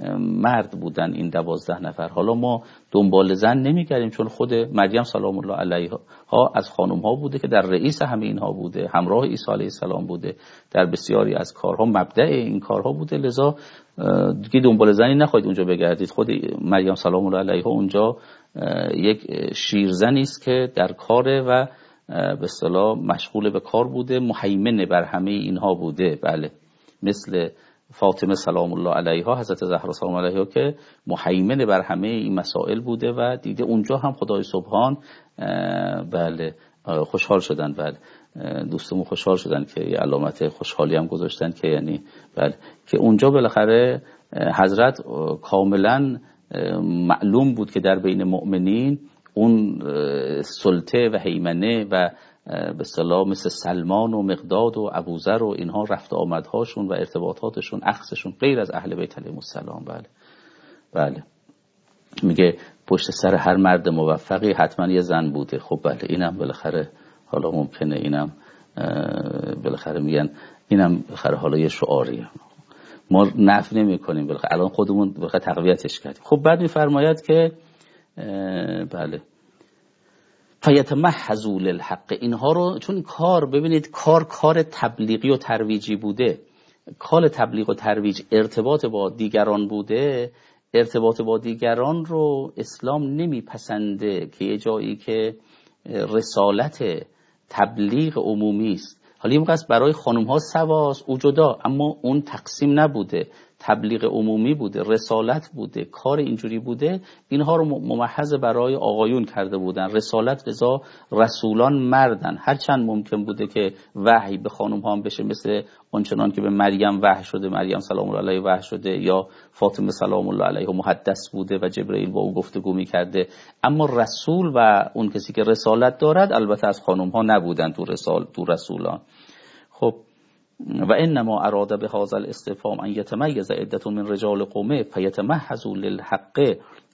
S1: مرد بودن، این دوازده نفر. حالا ما دنبال زن نمیگردیم چون خود مریم سلام الله علیها از خانم ها بوده که در رئیس همه اینها بوده، همراه عیسی علیه السلام بوده، در بسیاری از کارها مبدأ این کارها بوده. لذا دیگه دنبال زنی نخواهید اونجا بگردید. خود مریم سلام الله علیها اونجا یک شیرزنی است که در کاره و به اصطلاح مشغول به کار بوده، مهیمن بر همه اینها بوده. بله، مثل فاطمه سلام الله علیها، حضرت زهرا سلام علیها که مهیمن بر همه این مسائل بوده و دیده. اونجا هم خدای سبحان بله خوشحال شدن. بله دوستمون خوشحال شدن که یه علامت خوشحالی هم گذاشتن که یعنی بله که اونجا بالاخره حضرت کاملا معلوم بود که در بین مؤمنین اون سلطه و هیمنه و به اصطلاح مثل سلمان و مقداد و ابوذر و اینها رفت آمدهاشون و ارتباطاتشون اخذشون غیر از اهل بیت علیهم السلام. بله بله میگه پشت سر هر مرد موفقی حتما یه زن بوده. خب بله اینم بالاخره حالا ممکنه اینم بالاخره میگن اینم بالاخره حالا یه شعاریه، ما نفی نمی کنیم، بالاخره الان خودمون بالاخره تقویتش کردیم. خب بعد میفرماید که بله فیتمحضوا للحق، اینها رو چون کار ببینید کار کار تبلیغی و ترویجی بوده، کار تبلیغ و ترویج ارتباط با دیگران بوده، ارتباط با دیگران رو اسلام نمیپسنده که یه جایی که رسالت تبلیغ عمومی است. حالا این قصد برای خانم ها سواس او جدا، اما اون تقسیم نبوده، تبلیغ عمومی بوده، رسالت بوده، کار اینجوری بوده، اینها رو ممحض برای آقایون کرده بودن. رسالت لذا رسولان مردن، هرچند ممکن بوده که وحی به خانم ها هم بشه، مثل آنچنان که به مریم وحی شده، مریم سلام الله علیها وحی شده، یا فاطمه سلام الله علیها محدث بوده و جبرئیل با او گفتگو می‌کرده، اما رسول و اون کسی که رسالت دارد البته از خانم ها نبودن تو رسال تو رسولان. خب و انما اراد به هذا الاستفهام ان یتمیز عده من رجال قومه فیتمحضوا للحق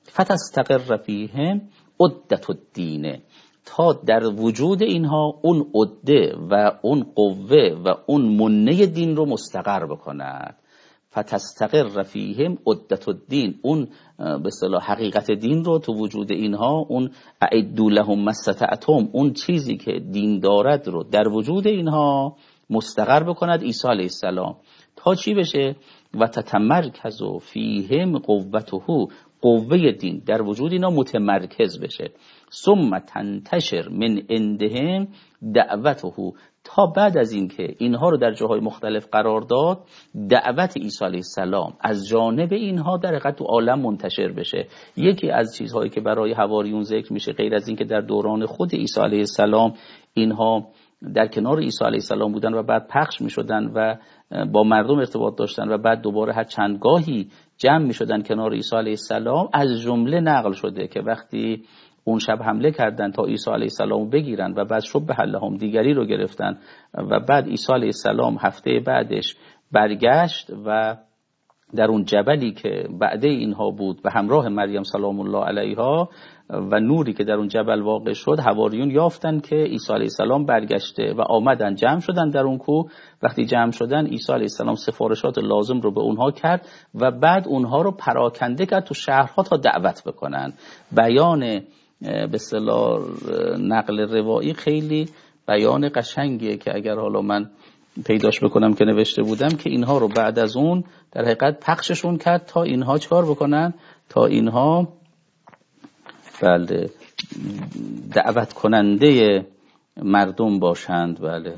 S1: فتستقر فیهم عدة الدین، تا در وجود اینها اون عده و اون قوه و اون منه دین رو مستقر بکند. فتستقر فیهم عدة الدین، اون به اصطلاح حقیقت دین رو تو وجود اینها، اون اعدوا لهم ما استطعتم، اون چیزی که دین دارد رو در وجود اینها مستقر بکند عیسی علیه السلام، تا چی بشه؟ و تتمرکز فیهم قوته، قوه دین در وجود اینا متمرکز بشه. ثم تنتشر من عندهم دعوته، تا بعد از این که اینها رو در جاهای مختلف قرار داد، دعوت عیسی علیه السلام از جانب اینها در حقیقت تو عالم منتشر بشه. یکی از چیزهایی که برای حواریون ذکر میشه، غیر از این که در دوران خود عیسی علیه السلام اینها در کنار عیسی علیه السلام بودن و بعد پخش می شدن و با مردم ارتباط داشتن و بعد دوباره هر چند گاهی جمع می شدن کنار عیسی علیه السلام، از جمله نقل شده که وقتی اون شب حمله کردن تا عیسی علیه السلام بگیرن و بعد شب به لهم دیگری رو گرفتن و بعد عیسی علیه السلام هفته بعدش برگشت و در اون جبلی که بعد اینها بود به همراه مریم سلام الله علیها و نوری که در اون جبل واقع شد، حواریون یافتن که عیسی علیه السلام برگشته و آمدن جمع شدن در اون کوه. وقتی جمع شدن عیسی علیه السلام سفارشات لازم رو به اونها کرد و بعد اونها رو پراکنده کرد تو شهرها تا دعوت بکنن. بیان به اصطلاح نقل روایی خیلی بیان قشنگیه که اگر حالا من پیداش بکنم که نوشته بودم که اینها رو بعد از اون در حقیقت پخششون کرد تا اینها چکار بکنن، تا اینها بله دعوت کننده مردم باشند. بله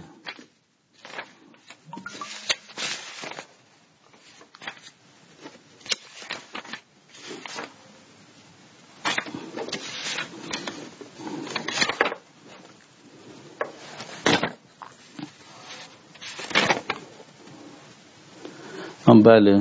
S1: بله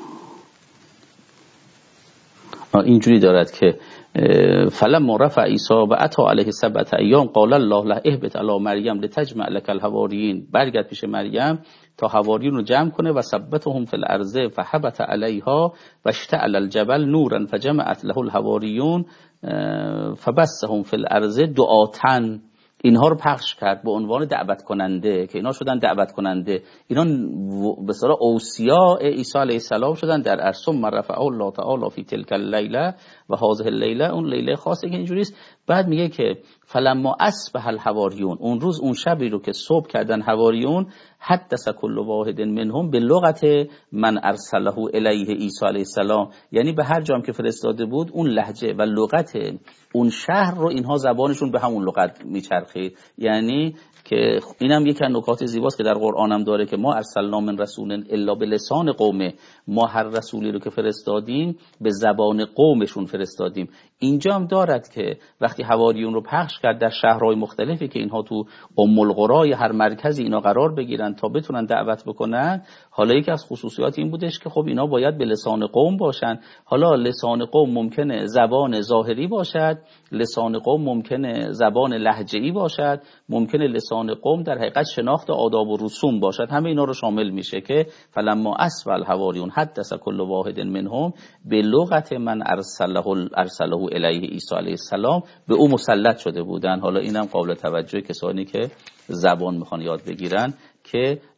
S1: اینجوری دارد که فلما رفع عیسی و اتی علیه سبعة ایام قال الله له اهبط علی مریم لتجمع لك الحواریین، برگرد پیش مریم تا حواریون رو جمع کنه و ثبتهم فی الارض فهبط علیها و اشتعل الجبل نورا فجمعت له الحواریون فبثهم فی الارض دعاة، اینها رو پخش کرد به عنوان دعوت کننده که اینا شدن دعوت کننده، اینا به اصطلاح اوصیاء عیسی علیه السلام شدن در ارض. ثم رفع الله تعالی فی تلک اللیله و هذه اللیله، اون لیله خاصه که اینجوری است. بعد میگه که فلما اصبح الحواریون، اون روز اون شبی رو که صبح کردن حواریون، حدث كل واحد منهم به لغت من ارسله الیه عیسی علیه السلام، یعنی به هر جام که فرستاده بود اون لهجه و لغت اون شهر رو اینها زبانشون به همون لغت میچرخید. یعنی که اینم یک از نکات زیباست که در قرآن هم داره که ما ارسلنا من رسول الا به لسان قومه، ما هر رسولی رو که فرستادیم به زبان قومشون فرستادیم. اینجا هم دارد که وقتی حواریون رو پخش کرد در شهرهای مختلفی که اینها تو ام القرای هر مرکزی اینا قرار بگیرن تا بتونن دعوت بکنن، حالا یکی از خصوصیات این بودش که خب اینا باید به لسان قوم باشن. حالا لسان قوم ممکنه زبان ظاهری باشد، لسان قوم ممکنه زبان لهجه‌ای باشد، ممکنه لسان قوم در حقیقت شناخت آداب و رسوم باشد. همه اینا رو شامل میشه که فلما اصبح الحواریون حدث كل واحد منهم به لغت من ارسله ارسله الیه عیسی علیه السلام، به او مسلط شده بودن. حالا اینم قابل توجه کسانی که زبان میخوان یاد بگیرن که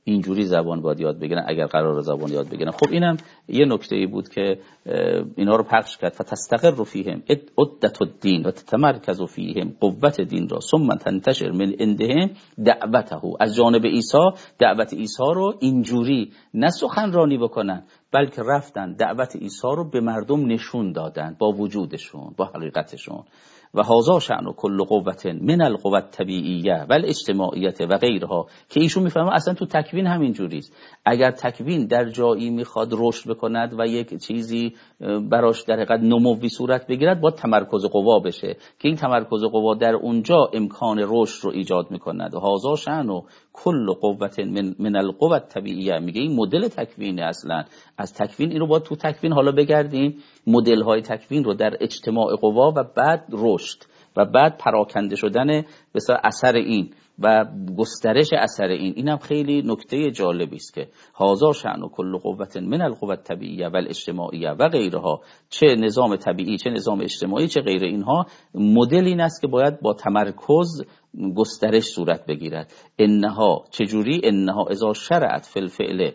S1: اینجوری زبان باید یاد بگیرن اگر قرار زبان یاد بگیرن. خب اینم یه نکته‌ای بود که اینا رو پخش کرد. فتستقر فیهم عدة الدین و تتمرکز فیهم قوت دین را ثم تنتشر من عندهم دعوته. از جانب عیسی دعوت عیسی رو اینجوری نه سخنرانی بکنن بلکه رفتن دعوت عیسی رو به مردم نشون دادن با وجودشون با حقیقتشون. و هذا شأن کل قوت من القوى الطبیعیه و الاجتماعیه و غیرها، که ایشون میفهمه اصلا تو تکوین همین جوریست. اگر تکوین در جایی میخواد رشد بکند و یک چیزی براش در حقیقت نموی صورت بگیرد باید تمرکز قوا بشه که این تمرکز قوا در اونجا امکان رشد رو ایجاد میکند. و هذا شأن کل قوت من, من القوى الطبیعیه، میگه این مدل تکوینه. اصلا از تکوین این رو باید تو تکوین حالا بگردیم مدل های تکوین رو در اجتماع قوا و بعد رشد و بعد پراکنده شدن مثلا اثر این و گسترش اثر این. اینم خیلی نکته جالبی است که هذا شأن کل قوت من القوى الطبیعیه و الاجتماعیه و غیرها، چه نظام طبیعی چه نظام اجتماعی چه غیر اینها، مدل این است که باید با تمرکز گسترش صورت بگیرد. انها چجوری؟ انها اذا شرعت فی الفعل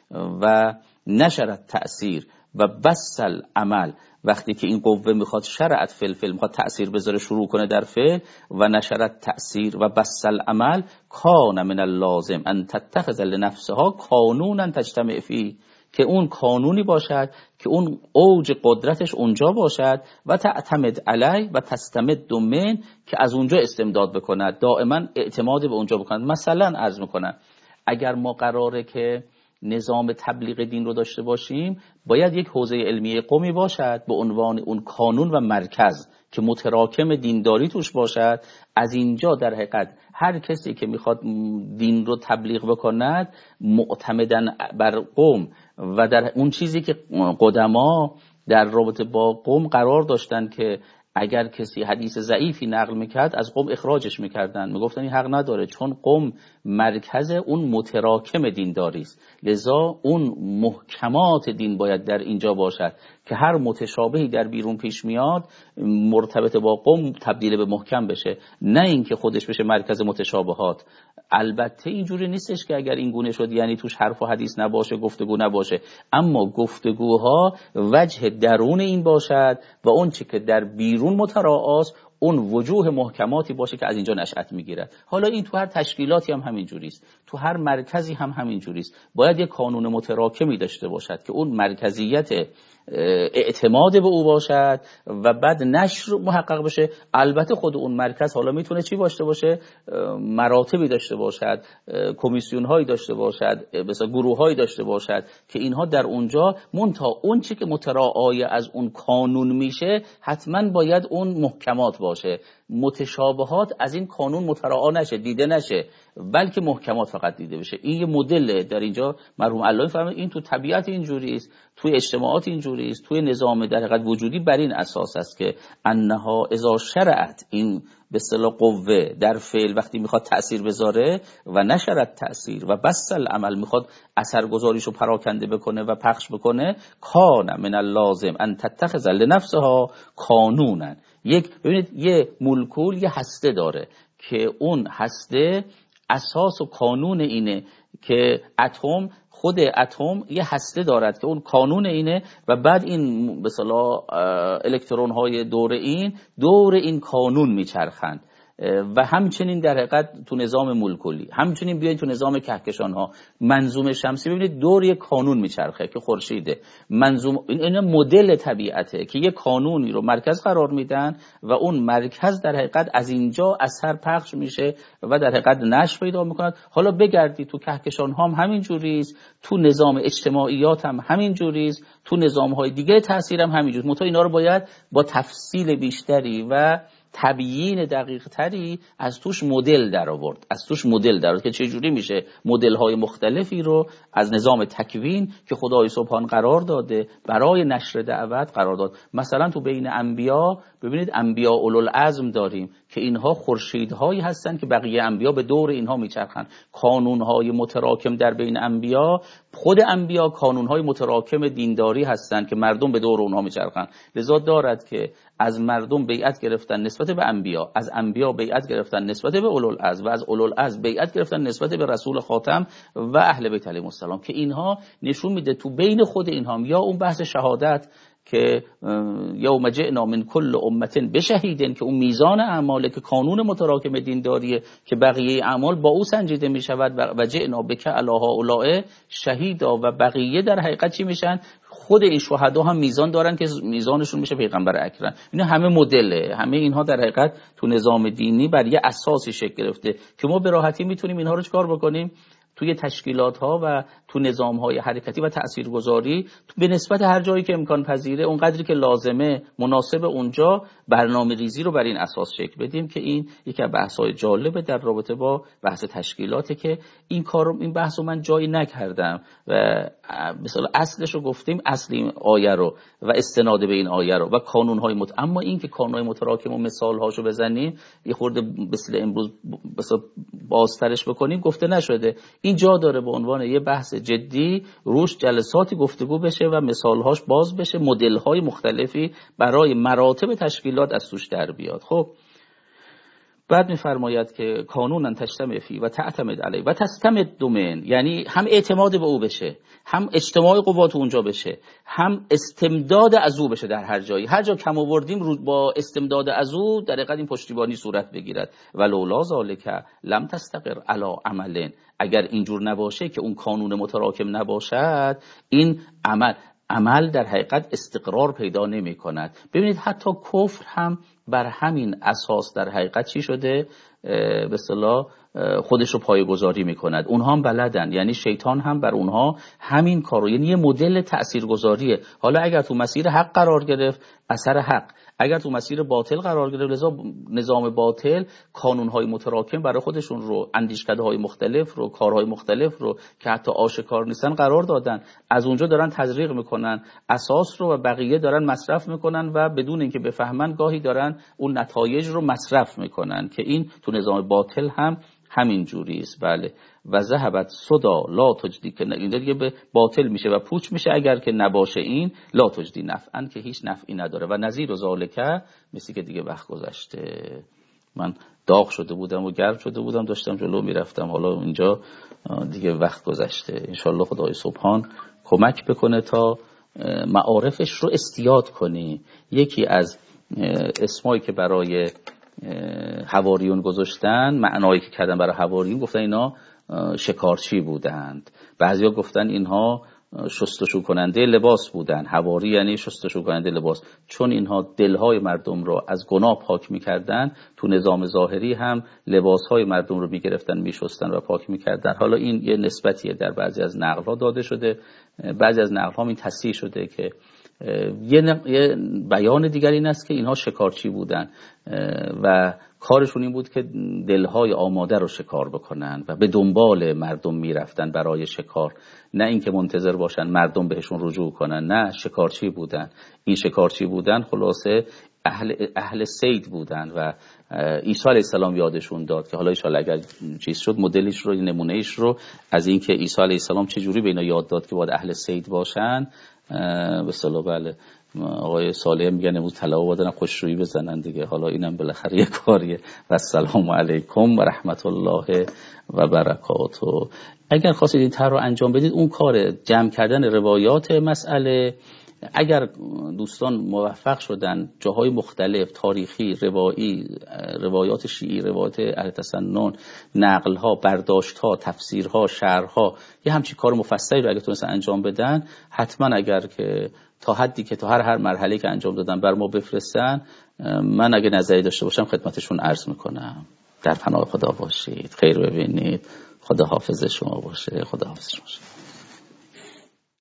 S1: و نشرت تأثیر و بسل عمل، وقتی که این قوه میخواد شرعت فی الفعل میخواد تأثیر بذاره شروع کنه در فعل و نشرت تأثیر و بسل عمل، کان من اللازم ان تتخذ لنفسها قانونا تجتمع فی، که اون قانونی باشد که اون اوج قدرتش اونجا باشد و تعتمد علی و تستمد من، که از اونجا استمداد بکند، دائما اعتماد به اونجا بکند. مثلا عرض میکنم اگر ما قراره که نظام تبلیغ دین رو داشته باشیم باید یک حوزه علمی قومی باشد به عنوان اون قانون و مرکز که متراکم دینداری توش باشد. از اینجا در حقیقت هر کسی که میخواد دین رو تبلیغ بکند معتمدن بر قوم و در اون چیزی که قدما در رابطه با قوم قرار داشتن که اگر کسی حدیث ضعیفی نقل میکرد از قوم اخراجش میکردن، میگفتن این حق نداره، چون قوم مرکز اون متراکم دینداری است، لذا اون محکمات دین باید در اینجا باشد که هر متشابهی در بیرون پیش میاد مرتبط با قوم تبدیل به محکم بشه، نه اینکه خودش بشه مرکز متشابهات. البته اینجوری نیستش که اگر این گونه شد یعنی توش حرف و حدیث نباشه، گفتگو نباشه، اما گفتگوها وجه درون این باشد و اون چی که در بیرون متراعاست اون وجوه محکماتی باشه که از اینجا نشأت میگیرد. حالا این تو هر تشکیلاتی هم همین جوریست، تو هر مرکزی هم همین جوریست. باید یک قانون متراکمی داشته باشد که اون مرکزیت اعتماد به او باشد و بعد نشر محقق بشه. البته خود اون مرکز حالا میتونه چی داشته باشه؟ مراتبی داشته باشد، کمیسیون هایی داشته باشد، مثلا گروه هایی داشته باشد که اینها در اونجا منتها اون چی که متراعی از اون قانون میشه حتما باید اون محکمات باشه، متشابهات از این قانون متراعی نشه، دیده نشه، بلکه محکمات فقط دیده بشه. این یه مدل در اینجا مرحوم علایی فهمه این تو طبیعت اینجوری است، توی اجتماعات اینجوری است، توی نظام در حقیقت وجودی بر این اساس است که انها اذا شرعت، این به اصطلاح قوه در فعل وقتی میخواد تأثیر بذاره و نشرت تأثیر و بسل عمل میخواد اثرگذاریشو پراکنده بکنه و پخش بکنه، کان من اللازم ان تتخذ لنفسها قانونا. یک ببینید یه مولکول یه هسته داره که اون هسته اساس و قانون اینه که اتم، خود اتم یه هسته دارد که اون قانون اینه و بعد این به اصطلاح الکترون های دور این دور این قانون میچرخند و همچنین در حقیقت تو نظام مولکولی، همچنین بیاین تو نظام کهکشان ها، منظومه شمسی ببینید دور یک قانون میچرخه که خورشیده. منظوم این مدل طبیعته که یک قانونی رو مرکز قرار میدن و اون مرکز در حقیقت از اینجا اثر پخش میشه و در حقیقت نشر پیدا میکند. حالا بگردی تو کهکشان ها هم همین جوریست، تو نظام اجتماعیات هم همین جوریست، تو نظام های دیگه تاثیر هم همین جوریست. منتها اینا رو باید با تفصیل بیشتری و تبیین دقیق تری از توش مدل در آورد، از توش مدل در آورد که چه جوری میشه مدل های مختلفی رو از نظام تکوین که خدای سبحان قرار داده برای نشر دعوت قرار داد. مثلا تو بین انبیا ببینید انبیا اولوالعزم داریم که اینها خورشیدهایی هستن که بقیه انبیا به دور اینها میچرخن. قانونهای متراکم در بین انبیا، خود انبیا قانونهای متراکم دینداری هستن که مردم به دور اونها میچرخن. لذا دارد که از مردم بیعت گرفتن نسبت نسبت به انبیا، از انبیا بیعت گرفتن نسبت به اولوالعزم و از اولوالعزم بیعت گرفتن نسبت به رسول خاتم و اهل بیت علیهم السلام، که اینها نشون میده تو بین خود اینها یا اون بحث شهادت که یوم جئنا من کل امت بشهید، که اون میزان اعماله که کانون متراکم دینداریه که بقیه اعمال با او سنجیده میشود و جئنا بک علی هؤلاء شهیدا، و بقیه در حقیقت چی میشن؟ خود این شهدا هم میزان دارن که میزانشون میشه پیغمبر اکرم. اینا همه مدله، همه اینها در حقیقت تو نظام دینی بر یه اساسی شکل گرفته که ما به راحتی میتونیم اینها رو چیکار بکنیم توی تشکیلات ها و تو نظام های حرکتی و تاثیرگذاری به نسبت هر جایی که امکان پذیره اونقدری که لازمه مناسب اونجا برنامه ریزی رو بر این اساس شکل بدیم، که این یکی از بحث های جالبه در رابطه با بحث تشکیلاته که این کارو این بحث رو من جایی نکردم و مثلا اصلش رو گفتیم، اصل این آیه رو و استناد به این آیه رو و کانون های مت... اما این که کانون های متراکم و مثال هاشو بزنیم یه خورده مثل امروز مثلا بازترش بکنیم گفته نشده. این جا داره به عنوان یه بحث جدی روش جلساتی گفتگو بشه و مثالهاش باز بشه، مدل‌های مختلفی برای مراتب تشکیلات از توش در بیاد. خب بعد می‌فرماید که کانونن تجتمع فی و تعتمد علی و تستمد دومین، یعنی هم اعتماد به او بشه، هم اجتماع قوات اونجا بشه، هم استمداد از او بشه در هر جایی. هر جا کم آوردیم رو با استمداد از او در حقیقت این پشتیبانی صورت بگیرد. ولولا ذالک لم تستقر علی عمل، اگر اینجور نباشه که اون کانون متراکم نباشد، این عمل عمل در حقیقت استقرار پیدا نمی کند. ببینید حتی کفر هم بر همین اساس در حقیقت چی شده؟ به اصطلاح خودش رو پایه‌گذاری میکند. اونها هم بلدن، یعنی شیطان هم بر اونها همین کارو، یعنی یه مدل تاثیرگذاریه. حالا اگر تو مسیر حق قرار گرفت اثر حق، اگر تو مسیر باطل قرار گرفت لذا نظام باطل کانونهای متراکم برای خودشون رو، اندیشکده‌های مختلف رو، کارهای مختلف رو که حتی آشکار نیستن قرار دادن، از اونجا دارن تزریق میکنن اساس رو و بقیه دارن مصرف میکنن و بدون اینکه بفهمن گاهی دارن اون نتایج رو مصرف میکنن، که این تو نظام باطل هم همین جوری است. بله و ذهبت صدا لا تجدی، که این دیگه به باطل میشه و پوچ میشه اگر که نباشه این لا تجدی نفعن، که هیچ نفعی نداره. و نظیر و ذالکه مثل که دیگه وقت گذشته، من داغ شده بودم و گرم شده بودم داشتم جلو میرفتم، حالا اینجا دیگه وقت گذشته. انشالله خدای سبحان کمک بکنه تا معارفش رو استیاد کنی. یکی از اسمایی که برای حواریون گذاشتن، معنایی که کردن برای حواریون، گفتن اینا شکارچی بودند، بعضیا گفتن اینها شستشو کننده لباس بودن. حواری یعنی شستشو کننده لباس، چون اینها دلهای مردم رو از گناه پاک میکردن، تو نظام ظاهری هم لباسهای مردم رو میگرفتن میشستن و پاک میکردن. حالا این یه نسبتیه در بعضی از نقل‌ها داده شده، بعضی از نقل‌ها این تصحیح شده که یه, نق... یه بیان دیگر این است که اینها شکارچی بودن و کارشون این بود که دلهای آماده رو شکار بکنن و به دنبال مردم میرفتن برای شکار، نه اینکه منتظر باشن مردم بهشون رجوع کنن، نه، شکارچی بودن. این شکارچی بودن خلاصه اهل اهل صید بودن و عیسی علیه السلام یادشون داد که حالا ان شاءالله اگر چیز شد مدلش رو، نمونهش رو از اینکه عیسی علیه السلام چه جوری به اینا یاد داد که باید اهل صید باشن. به اصطلاح بله آقای صالح میگن امروز طلا بودن خوشرویی بزنن دیگه، حالا اینم بالاخره یه کاریه. و السلام علیکم و رحمت الله و برکاته. اگر خواستید این طرح رو انجام بدید، اون کار جمع کردن روایات مسئله، اگر دوستان موفق شدن جاهای مختلف تاریخی، روایی، روایات شیعی، روایات اهل تسنن، نقل‌ها، برداشت‌ها، تفسیرها، شرح‌ها، یه همچین کار مفصلی رو اگه تونستن انجام بدن، حتما اگر که تا حدی که تا هر هر مرحله که انجام دادن بر ما بفرستن، من اگه نظری داشته باشم خدمتشون عرض میکنم. در پناه خدا باشید، خیر ببینید، خدا حافظ شما باشه، خدا حافظ شما باشه.